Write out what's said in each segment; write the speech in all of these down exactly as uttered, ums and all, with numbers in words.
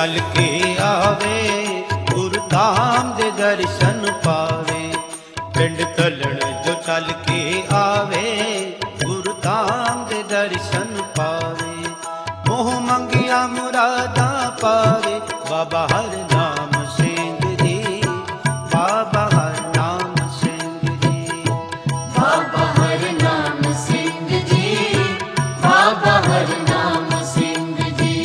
चल के आवे गुरु धाम दे दर्शन पावे। पिंड तलण जो चल के आवे गुरु धाम दे दर्शन पावे। मोह मंगिया मुरादा पावे बाबा हर नाम सिंह जी, बाबा हर नाम सिंह जी, बाबा हर नाम सिंह जी, बाबा हर नाम सिंह जी।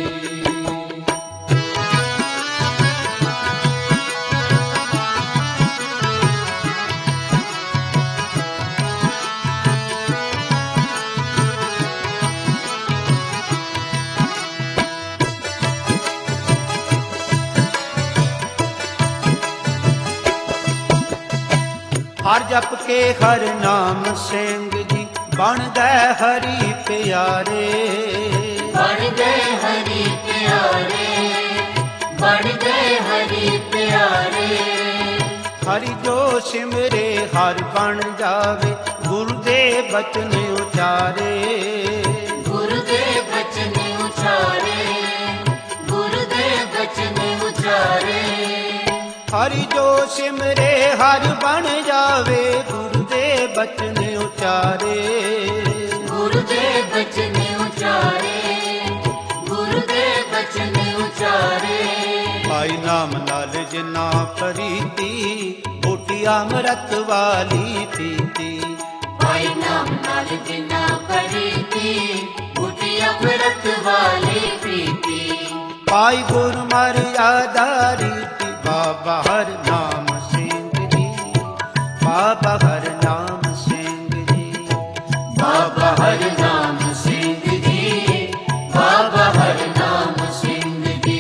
हर जप के हर नाम सिंह जी बन गए हरि प्यारे। बन गए हरि प्यारे, बन गए हरि प्यारे। हरि जो सिमरे हर बन जावे गुरु दे बचन उचारे। गुरु दे बचन उचारे, गुरु दे बचन उचारे। हरि जो सिमरे हर बन जावे गुरु दे बचन उचारे। गुरु दे बचन उचारे, गुरु दे बचन उचारे। पाई नाम लाल जिना प्रीति बूटी अमृत वाली पीती। पाई नाम नाल जिना प्रीति बूटी अमृत वाली प्रीति। पाई गुरु मर्यादा रीति बाबा हर नाम सिंह जी, बाबा हर नाम सिंह जी, बाबा हर नाम सिंह जी, बाबा हर नाम सिंह जी।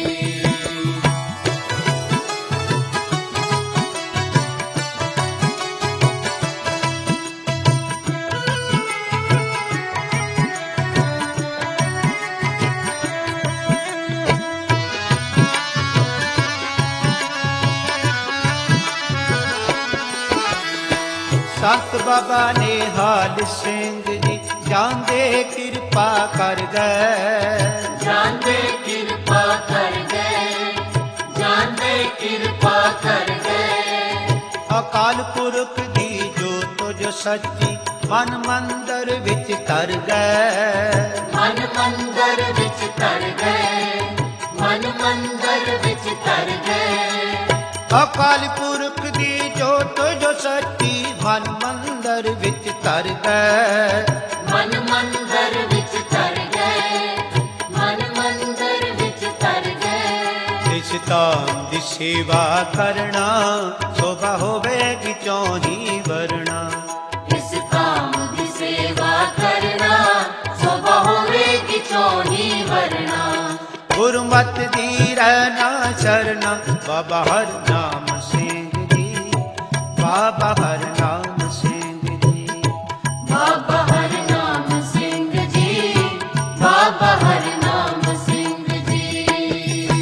संत बाबा ने हाल सिंह जी जांदे कृपा कर गए। जांदे कृपा कर गए, जांदे कृपा कर गए। अकाल पुरख दी जोत जो सच्ची मन मंदिर विच तर गए। मन मंदिर विच तर गए, मन मंदिर विच तर गए। अकाल पुरख दी जोत जो सच्ची मन मंदिर विच तर गए। मन मंदिर विच तर गए, मन मंदिर विच तर गए। इस धाम दी सेवा करना शोभा होवेगी चौही वरना। इस धाम दी सेवा करना शोभा होवेगी चौही वरना। गुरुमत दी रहना शरणा बाबा हर नाम सिंह जी, बाबा हर नाम सिंह जी, बाबा हर नाम सिंह जी, बाबा हर नाम सिंह जी।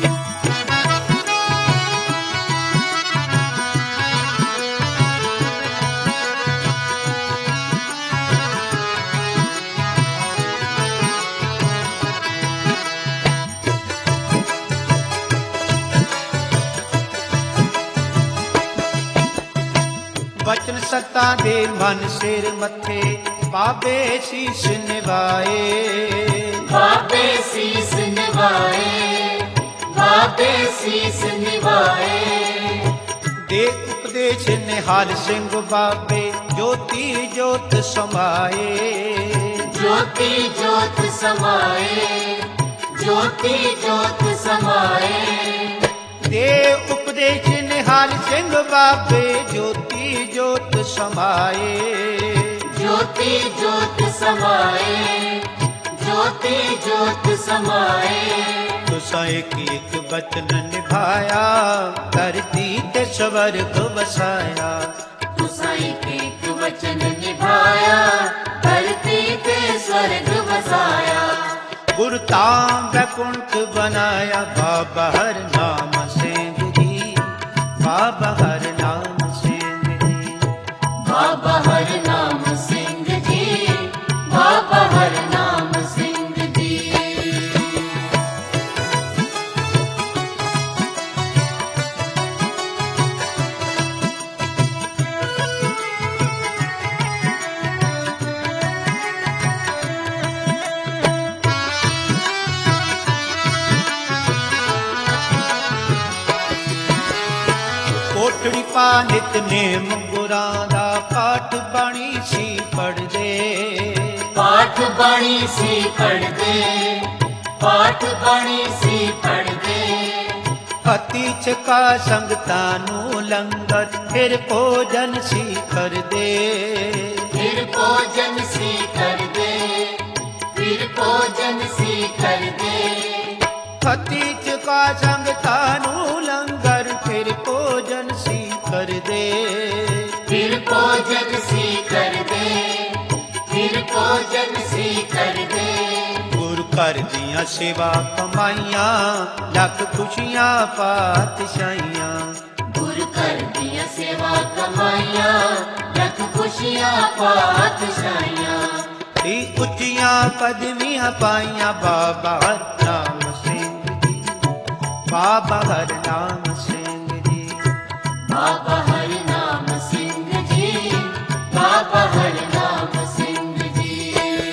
बचन सत्ता दे मन सिर मथे बाबे शीस निभाए। बाबे शीस निभाए, बाबे शीस निभाए। दे उपदेश निहाल सिंह बाबे ज्योति ज्योत समाए। ज्योति ज्योत समाए, ज्योति ज्योत समाए। दे उपदेश निहाल सिंह बाबे ज्योति ज्योत समाए। ज्योति ज्योत समाए, ज्योति ज्योत समाए। तुसा एक एक बचन निभाया धरती ते स्वर्ग बसाया। तुसा एक एक वचन निभाया धरती ते स्वर्ग बसाया। गुरु ताम वैकुंठ बनाया बाबा हर नाम सिंह जी, बाबा हर नाम सिंह जी, बाबा हर नाम सिंह जी, बाबा हर नाम सिंह जी। ਨਿਤਨੇਮ ਗੁਰਾਂ ਦਾ ਪਾਠ ਬਾਣੀ ਸੀ ਪੜ੍ਹਦੇ। ਪਾਠ ਬਾਣੀ ਸੀ ਪੜ੍ਹਦੇ, ਪਾਠ ਬਾਣੀ ਸੀ ਪੜ੍ਹਦੇ। ਅਤੀ ਚਕਾ ਸੰਗਤਾਂ ਨੂੰ ਲੰਗਰ ਫਿਰ ਭੋਜਨ ਸੀ ਕਰਦੇ। ਫਿਰ ਭੋਜਨ ਸੀ ਕਰਦੇ, ਫਿਰ ਭੋਜਨ ਸੀ ਕਰਦੇ। ਅਤੀ ਚਕਾ ਸੰਗਤਾਂ ਨੂੰ ਲੰਗਰ ਫਿਰ ਭੋਜਨ ਸੀ ਕਰਦੇ। ਫਿਰ ਭੋਜਨ ਸੀ ਕਰਦੇ, ਫਿਰ ਭੋਜਨ ਸੀ ਕਰਦੇ। ਗੁਰੂ ਘਰ ਦੀਆਂ ਸੇਵਾ ਕਮਾਈਆਂ ਲੱਖ ਖੁਸ਼ੀਆਂ ਪਾਤਸ਼ਾਹੀਆਂ। ਗੁਰੂ ਘਰ ਦੀਆਂ ਸੇਵਾ ਕਮਾਈਆਂ ਲੱਖ ਖੁਸ਼ੀਆਂ ਪਾਤਸ਼ਾਹੀਆਂ। ਤੇ ਉੱਚੀਆਂ ਪਦਵੀਆਂ ਪਾਈਆਂ ਬਾਬਾ ਹਰਨਾਮ ਸਿੰਘ ਜੀ, ਬਾਬਾ ਹਰਨਾਮ ਸਿੰਘ ਜੀ। ਬਾਬਾ ਹਰਨਾਮ ਸਿੰਘ ਜੀ, ਬਾਬਾ ਹਰਨਾਮ ਸਿੰਘ ਜੀ।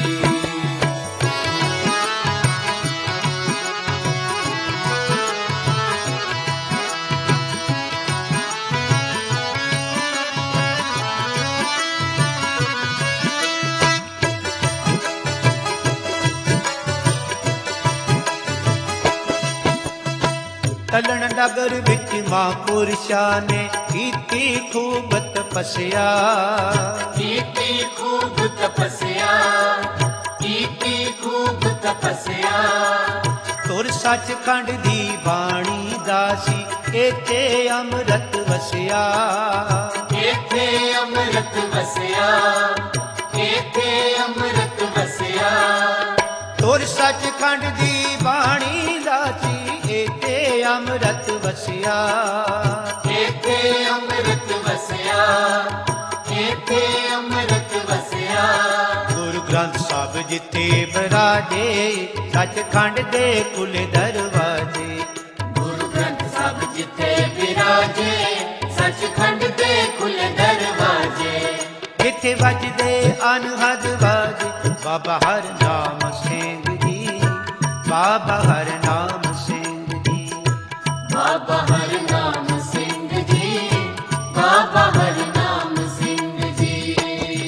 ਤਲਣ ਨਗਰ ਵਿੱਚ ਮਹਾਂਪੁਰਸ਼ਾਂ ਨੇ ਕੀਤੀ ਖੂਬ ਤਪੱਸਿਆ। ਕੀਤੀ ਖੂਬ ਤਪੱਸਿਆ, ਕੀਤੀ ਖੂਬ ਤਪੱਸਿਆ। ਤੁਰ ਸੱਚਖੰਡ ਦੀ ਬਾਣੀ ਦਾ ਸੀ ਇੱਥੇ ਅੰਮ੍ਰਿਤ ਵਸਿਆ। ਇੱਥੇ ਅੰਮ੍ਰਿਤ ਵਸਿਆ, ਇੱਥੇ ਅੰਮ੍ਰਿਤ ਵਸਿਆ। ਤੁਰ ਸੱਚਖੰਡ ਦੀ ਬਾਣੀ ਦਾ ਸੀ ਇੱਥੇ ਅੰਮ੍ਰਿਤ ਵਸਿਆ। ਇੱਥੇ ਅੰਮ੍ਰਿਤ ਵਸਿਆ, ਇੱਥੇ ਅੰਮ੍ਰਿਤ ਵਸਿਆ। ਗੁਰੂ ਗ੍ਰੰਥ ਸਾਹਿਬ ਜਿੱਥੇ ਬਿਰਾਜੇ ਸੱਚਖੰਡ ਦੇ ਕੁਲ ਦਰਵਾਜੇ। ਗੁਰੂ ਗ੍ਰੰਥ ਸਾਹਿਬ ਜਿੱਥੇ ਬਿਰਾਜੇ ਸੱਚਖੰਡ ਦੇ ਖੁੱਲ ਦਰਵਾਜੇ। ਜਿੱਥੇ ਵੱਜਦੇ ਅਨਹਦ ਵਾਜੇ ਬਾਬਾ ਹਰਨਾਮ ਸਿੰਘ ਜੀ, ਬਾਬਾ ਹਰਨਾਮ ਸਿੰਘ ਜੀ। ਬਾਬਾ ਹਰਨਾਮ ਸਿੰਘ ਜੀ, ਬਾਬਾ ਹਰਨਾਮ ਸਿੰਘ ਜੀ।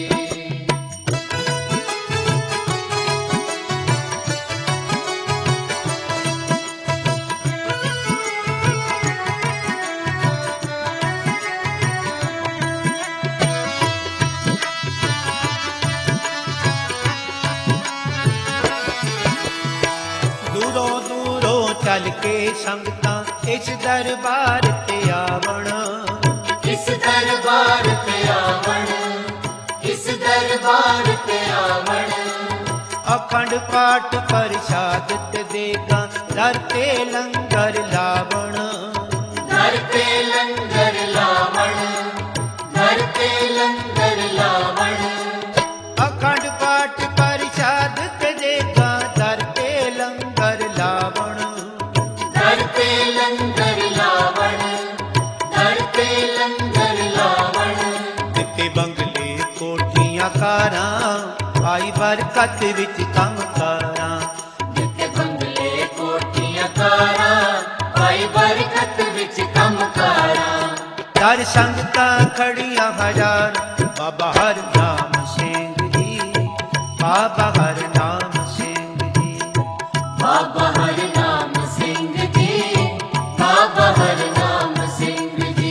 ਦੂਰੋਂ ਦੂਰੋਂ ਚੱਲ ਕੇ ਸੰਗਤਾਂ ਇਸ ਦਰਬਾਰ ਤੇ ਆਵਣ। ਇਸ ਦਰਬਾਰ ਤੇ ਆਵਣ, ਇਸ ਦਰਬਾਰ ਤੇ ਆਵਣ। ਅਖੰਡ ਪਾਠ ਪ੍ਰਸ਼ਾਦ ਤੇ ਦੇਗਾ ਦਰ ਤੇ ਲੰਗਰ ਲਾਵਣ। ਦਰ ਤੇ ਲੰਗਰ ਲਾਵਣ, ਦਰ ਤੇ ਲੰਗਰ ਲਾਵਣ। ਅਖੰਡ ਪਾਠ ਪ੍ਰਸ਼ਾਦ ਤੇ ਦੇਗਾ ਦਰ ਤੇ ਲੰਗਰ ਲਾਵਣ। ਦਰ ਤੇ ਲੰਗਰ ਲਾਵਣ, ਦਰ ਤੇ ਲੰਗਰ ਲਾਵਣ। ਦਿੱਤੇ ਬੰਗਲੇ ਕੋਠੀਆਂ ਕਾਰਾਂ ਆਈ ਬਰਕਤ ਵਿੱਚ ਕੰਮ ਕਾਰਾਂ। ਜਿੱਥੇ ਬੰਗਲੇ ਕੋਠੀਆਂ ਕਾਰਾਂ ਆਈ ਬਰਕਤ ਵਿੱਚ ਕੰਮ ਕਾਰਾਂ। ਦਰ ਸੰਗਤਾਂ ਖੜੀਆਂ ਹਜ਼ਾਰ ਬਾਬਾ ਹਰਨਾਮ ਸਿੰਘ ਜੀ, ਬਾਬਾ ਹਰਨਾਮ ਸਿੰਘ ਜੀ। ਬਾਬਾ ਹਰਨਾਮ ਸਿੰਘ ਜੀ, ਬਾਬਾ ਹਰਨਾਮ ਸਿੰਘ ਜੀ।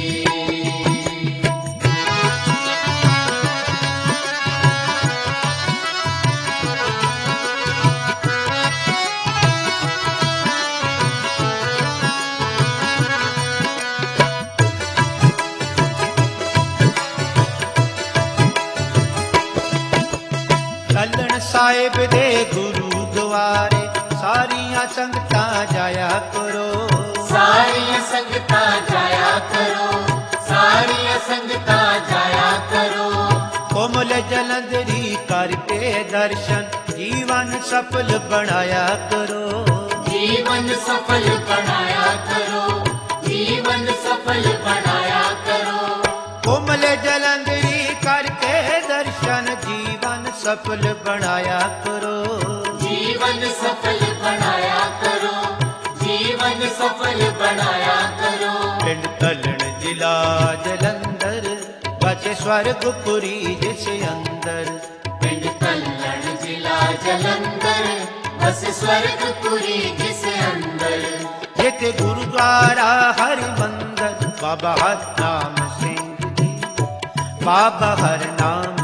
ਤਲਣ ਸਾਹਿਬ ਦੇ ਗੁਰੂਦੁਆਰੇ ਸਾਰੀਆਂ ਸੰਗਤਾਂ ਜਾਇਆ ਕਰੋ। ਸਾਰੀਆਂ ਸੰਗਤਾਂ ਜਾਇਆ ਕਰੋ, ਸਾਰੀਆਂ ਸੰਗਤਾਂ ਜਾਇਆ ਕਰੋ। ਕੋਮਲ ਜਲੰਧਰੀ ਕਰਕੇ ਦਰਸ਼ਨ ਜੀਵਨ ਸਫਲ ਬਣਾਇਆ ਕਰੋ। ਜੀਵਨ ਸਫਲ ਬਣਾਇਆ ਕਰੋ, ਜੀਵਨ ਸਫਲ ਬਣਾਇਆ ਕਰੋ। ਕੋਮਲ ਜਲੰਧਰੀ ਕਰਕੇ ਦਰਸ਼ਨ ਜੀਵਨ ਸਫਲ ਬਣਾਇਆ ਕਰੋ। ਜੀਵਨ ਸਫਲ ਬਣਾਇਆ ਕਰੋ, ਜੀਵਨ ਸਫਲ ਬਣਾਇਆ ਕਰੋ। ਪਿੰਡ ਤਲਣ ਜ਼ਿਲ੍ਹਾ ਜਲੰਧਰ बसे स्वर्गपुरी जिस अंदर। पिंड कल्लण जिला जलंधर, बस स्वर्गपुरी जिस अंदर। जेते गुरुद्वारा हरि मंदर, बाबा हर नाम सिंह जी, बाबा हर नाम